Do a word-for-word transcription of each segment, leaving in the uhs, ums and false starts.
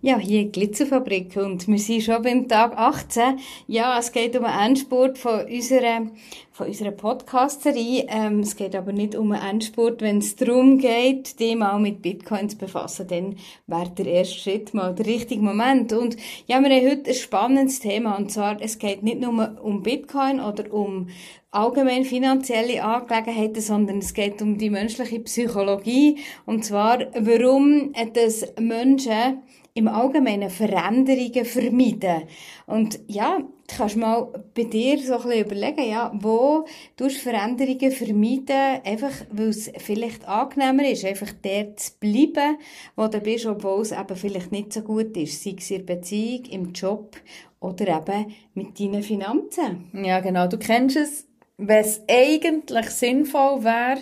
Ja, hier Glitzerfabrik und wir sind schon beim Tag achtzehn. Ja, es geht um den Endspurt von unserer, von unserer Podcast-Serie. Ähm, es geht aber nicht um den Endspurt, wenn es darum geht, dich mal mit Bitcoin zu befassen. Dann wäre der erste Schritt mal der richtige Moment. Und ja, wir haben heute ein spannendes Thema. Und zwar, es geht nicht nur um Bitcoin oder um allgemein finanzielle Angelegenheiten, sondern es geht um die menschliche Psychologie. Und zwar, warum das Menschen im Allgemeinen Veränderungen vermeiden. Und ja, du kannst mal bei dir so ein bisschen überlegen, ja, wo du Veränderungen vermeiden, einfach weil es vielleicht angenehmer ist, einfach dort zu bleiben, wo du bist, obwohl es eben vielleicht nicht so gut ist, sei es in der Beziehung, im Job oder eben mit deinen Finanzen. Ja, genau, du kennst es. Wenn es eigentlich sinnvoll wäre,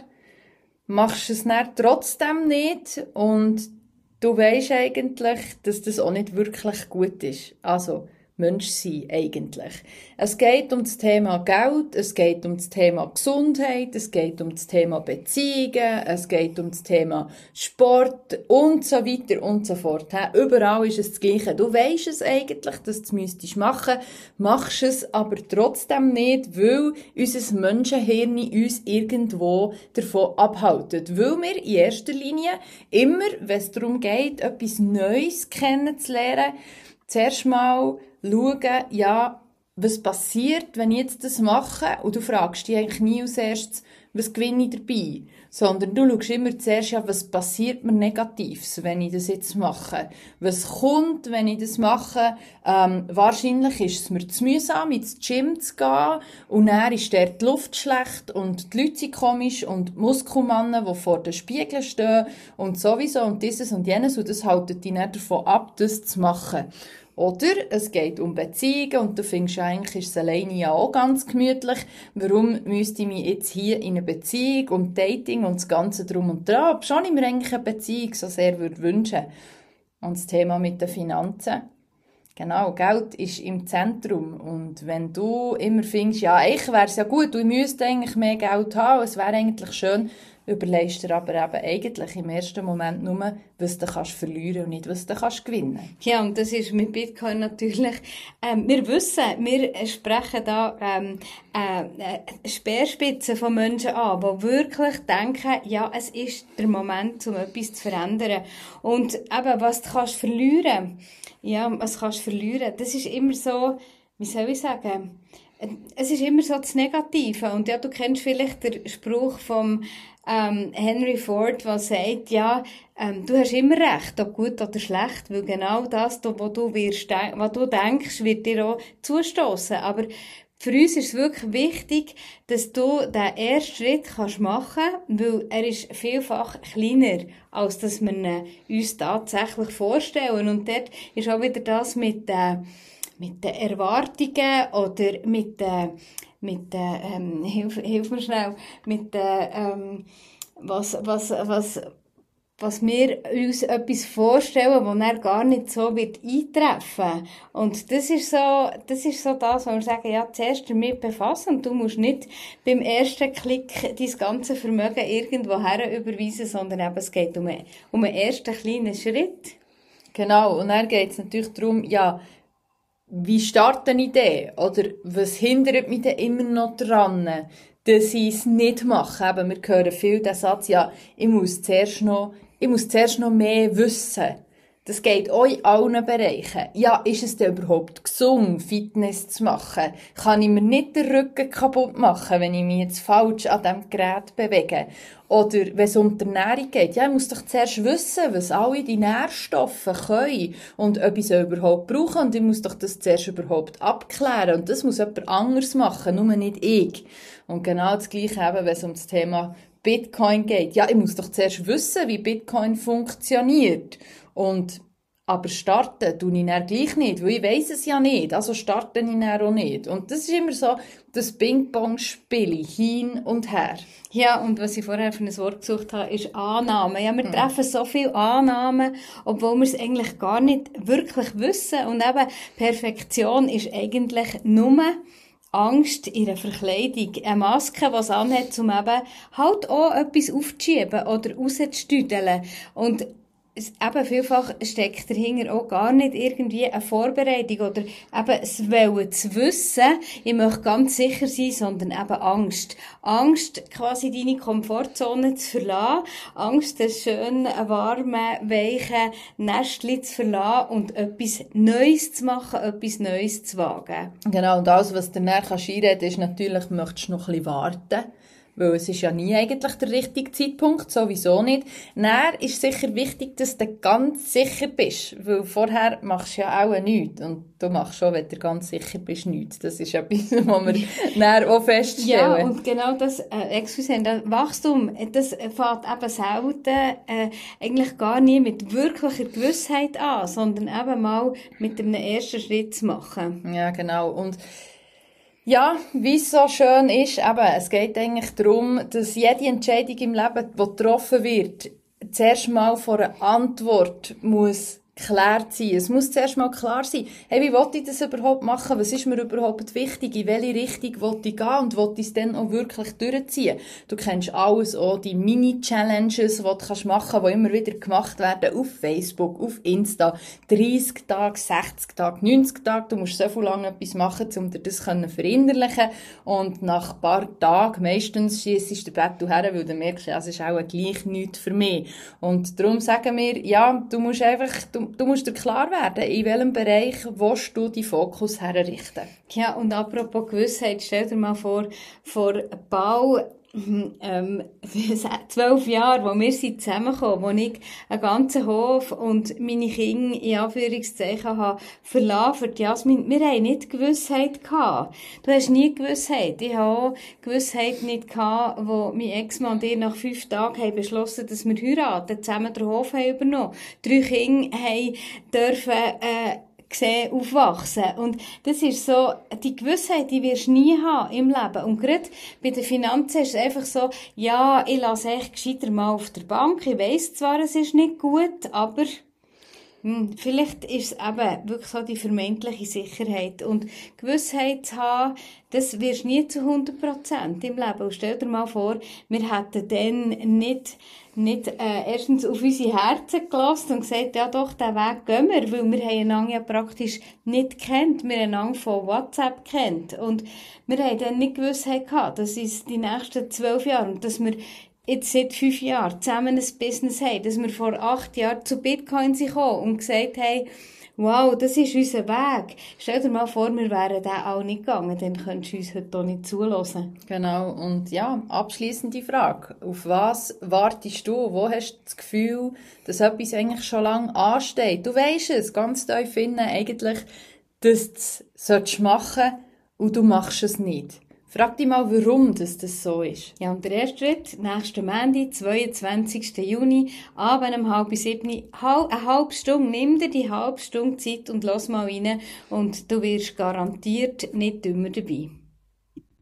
machst du es dann trotzdem nicht und du weisst eigentlich, dass das auch nicht wirklich gut ist. Also, Mensch sein, eigentlich. Es geht um das Thema Geld, es geht um das Thema Gesundheit, es geht um das Thema Beziehungen, es geht um das Thema Sport und so weiter und so fort. Überall ist es das Gleiche. Du weisst es eigentlich, dass du es müsstest machen, machst es aber trotzdem nicht, weil unser Menschenhirn uns irgendwo davon abhaltet. Weil wir in erster Linie immer, wenn es darum geht, etwas Neues kennenzulernen, zuerst mal schauen, ja, was passiert, wenn ich jetzt das mache? Und du fragst dich eigentlich nie als erstes, was gewinne ich dabei? Sondern du schaust immer zuerst, ja, was passiert mir Negatives, wenn ich das jetzt mache? Was kommt, wenn ich das mache? Ähm, wahrscheinlich ist es mir zu mühsam, ins Gym zu gehen. Und dann ist dort die Luft schlecht und die Leute sind komisch und die Muskelmannen, die vor den Spiegeln stehen und sowieso und dieses und jenes. Und das haltet dich nicht davon ab, das zu machen. Oder es geht um Beziehungen und du findest eigentlich, ist es alleine ja auch ganz gemütlich. Warum müsste ich mich jetzt hier in eine Beziehung und Dating und das Ganze drum und dran, obwohl ich mir eigentlich eine Beziehung so sehr würde wünschen. Und das Thema mit den Finanzen. Genau, Geld ist im Zentrum. Und wenn du immer findest, ja, eigentlich wäre es ja gut, du müsstest eigentlich mehr Geld haben, es wäre eigentlich schön, überlegst dir aber eben eigentlich im ersten Moment nur, was du kannst verlieren und nicht, was du kannst gewinnen. Ja, und das ist mit Bitcoin natürlich, ähm, wir wissen, wir sprechen da ähm, äh, Speerspitzen von Menschen an, die wirklich denken, ja, es ist der Moment, um etwas zu verändern. Und eben, was du kannst verlieren, ja, was kannst du verlieren, das ist immer so, wie soll ich sagen, es ist immer so das Negative. Und ja, du kennst vielleicht den Spruch vom ähm, Henry Ford, der sagt, ja, ähm, du hast immer recht, ob gut oder schlecht, weil genau das, was du, wirst, was du denkst, wird dir auch zustossen. Aber für uns ist es wirklich wichtig, dass du den ersten Schritt kannst machen kannst, weil er ist vielfach kleiner, als dass wir ihn uns tatsächlich vorstellen. Und dort ist auch wieder das mit äh, mit den Erwartungen oder mit den, mit den ähm, hilf, hilf mir schnell, mit den, ähm, was, was, was, was wir uns etwas vorstellen, was dann gar nicht so wird eintreffen. Und das ist so, das ist so das, wo wir sagen, ja, zuerst damit befassen und du musst nicht beim ersten Klick dein ganze Vermögen irgendwo her überweisen, sondern eben, es geht um einen, um einen ersten kleinen Schritt. Genau, und dann geht es natürlich darum, ja, wie starte ich denn? Oder was hindert mich denn immer noch daran, dass ich es nicht mache? Eben, wir hören viel den Satz, ja, ich muss zuerst noch, ich muss zuerst noch mehr wissen. Das geht auch in allen Bereichen. Ja, ist es denn überhaupt gesund, Fitness zu machen? Kann ich mir nicht den Rücken kaputt machen, wenn ich mich jetzt falsch an diesem Gerät bewege? Oder wenn es um die Ernährung geht, ja, ich muss doch zuerst wissen, was alle die Nährstoffe können und ob ich sie überhaupt brauche. Und ich muss doch das zuerst überhaupt abklären. Und das muss jemand anderes machen, nur nicht ich. Und genau das Gleiche eben, wenn es um das Thema Bitcoin geht. Ja, ich muss doch zuerst wissen, wie Bitcoin funktioniert. Und, aber starten tue ich dann gleich nicht, weil ich weiss es ja nicht. Also starte ich dann auch nicht. Und das ist immer so das Ping-Pong-Spiel, hin und her. Ja, und was ich vorher für ein Wort gesucht habe, ist Annahme. Ja, wir treffen so viele Annahmen, obwohl wir es eigentlich gar nicht wirklich wissen. Und eben, Perfektion ist eigentlich nur Angst in einer Verkleidung. Eine Maske, die es anhat, um eben halt auch etwas aufzuschieben oder rauszustüdeln. Und es, eben vielfach steckt dahinter auch gar nicht irgendwie eine Vorbereitung oder eben es Wollen zu wissen, ich möchte ganz sicher sein, sondern eben Angst. Angst, quasi deine Komfortzone zu verlassen, Angst, das schön warme, weiche Nestchen zu verlassen und etwas Neues zu machen, etwas Neues zu wagen. Genau, und alles, was du dann kannst einreden, ist natürlich, möchtest du noch ein bisschen warten. Weil es ist ja nie eigentlich der richtige Zeitpunkt, sowieso nicht. Dann ist sicher wichtig, dass du ganz sicher bist, weil vorher machst du ja auch nichts. Und du machst schon, wenn du ganz sicher bist, nichts. Das ist etwas, was wir dann auch feststellen. Ja, und genau das, äh, excuse, das Wachstum, das fängt eben selten, äh, eigentlich gar nie mit wirklicher Gewissheit an, sondern eben mal mit einem ersten Schritt zu machen. Ja, genau. Und ja, wie es so schön ist, eben, es geht eigentlich darum, dass jede Entscheidung im Leben, die getroffen wird, zuerst mal vor einer Antwort muss geklärt sein. Es muss zuerst mal klar sein, hey, wie will ich das überhaupt machen? Was ist mir überhaupt wichtig? In welche Richtung will ich gehen? Und will ich es dann auch wirklich durchziehen? Du kennst alles, auch die Mini-Challenges, die du kannst machen, die immer wieder gemacht werden, auf Facebook, auf Insta. dreissig Tage, sechzig Tage, neunzig Tage. Du musst so viel lange etwas machen, um dir das zu verinnerlichen. Und nach ein paar Tagen, meistens schiessest du den Bett her, weil du merkst, ja, es ist auch gleich nichts für mich. Und darum sagen wir, ja, du musst einfach, du Du musst dir klar werden, in welchem Bereich willst du deinen Fokus herrichten. Ja, und apropos Gewissheit, stell dir mal vor, vor Bau, ähm, zwölf Jahre, wo wir sind zusammengekommen, wo ich einen ganzen Hof und meine Kinder, in Anführungszeichen, habe verlassen für die Jasmin. Wir haben nicht Gewissheit gehabt. Du hast nie Gewissheit. Ich habe auch Gewissheit nicht gehabt, wo mein Ex-Mann und ich nach fünf Tagen haben beschlossen, dass wir heiraten, zusammen den Hof haben übernommen. Drei Kinder haben dürfen, äh, gesehen, aufwachsen. Und das ist so, die Gewissheit, die wirst du nie haben im Leben. Und gerade bei den Finanzen ist es einfach so, ja, ich lasse echt gescheiter mal auf der Bank. Ich weiss zwar, es ist nicht gut, aber hm, vielleicht ist es eben wirklich so die vermeintliche Sicherheit. Und Gewissheit zu haben, das wirst du nie zu hundert Prozent im Leben. Und stell dir mal vor, wir hätten dann nicht nicht äh, erstens auf unsere Herzen gelassen und gesagt, ja doch, den Weg gehen wir, weil wir haben einander ja praktisch nicht gekannt. Wir haben einander von WhatsApp gekannt. Und wir haben dann nicht Gewissheit gehabt, dass es die nächsten zwölf Jahre und dass wir jetzt seit fünf Jahren zusammen ein Business haben, dass wir vor acht Jahren zu Bitcoin sind gekommen und gesagt haben, wow, das ist unser Weg. Stell dir mal vor, wir wären den auch nicht gegangen, dann könntest du uns heute auch nicht zuhören. Genau, und ja, abschliessende Frage. Auf was wartest du? Wo hast du das Gefühl, dass etwas eigentlich schon lange ansteht? Du weisst es, ganz tief innen eigentlich, dass du es machen solltest und du machst es nicht. Frag dich mal, warum das, das so ist. Ja, und der erste Schritt, nächsten Montag, zweiundzwanzigsten Juni, abends um halb sieben, eine halbe Stunde, nimm dir die halbe Stunde Zeit und lass mal rein und du wirst garantiert nicht dümmer dabei.